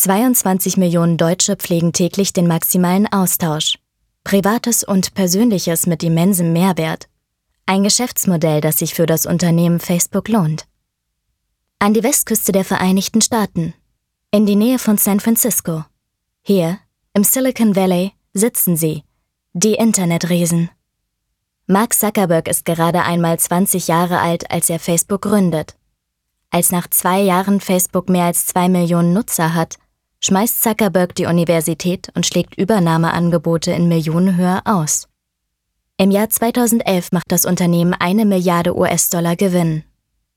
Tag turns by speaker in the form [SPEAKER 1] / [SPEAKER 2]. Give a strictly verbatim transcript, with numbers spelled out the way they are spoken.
[SPEAKER 1] zweiundzwanzig Millionen Deutsche pflegen täglich den maximalen Austausch. Privates und Persönliches mit immensem Mehrwert. Ein Geschäftsmodell, das sich für das Unternehmen Facebook lohnt. An die Westküste der Vereinigten Staaten. In die Nähe von San Francisco. Hier, im Silicon Valley, sitzen sie. Die Internetriesen. Mark Zuckerberg ist gerade einmal zwanzig Jahre alt, als er Facebook gründet. Als nach zwei Jahren Facebook mehr als zwei Millionen Nutzer hat, schmeißt Zuckerberg die Universität und schlägt Übernahmeangebote in Millionenhöhe aus. Im Jahr zweitausendelf macht das Unternehmen eine Milliarde U S-Dollar Gewinn